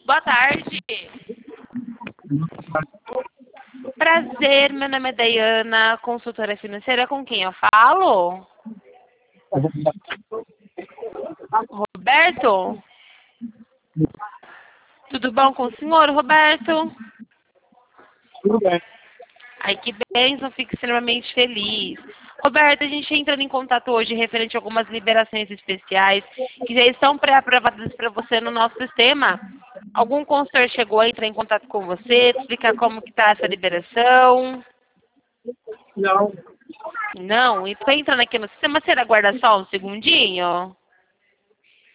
Boa tarde. Prazer, meu nome é Dayana, consultora financeira. Com quem eu falo? Roberto? Tudo bom com o senhor, Roberto? Tudo bem. Ai, que bênção, fico extremamente feliz. Roberto, a gente entrando em contato hoje referente a algumas liberações especiais que já estão pré-aprovadas para você no nosso sistema. Algum consultor chegou a entrar em contato com você, te explicar como que está essa liberação? Não. Não? Então entrando aqui no sistema, você aguarda só um segundinho?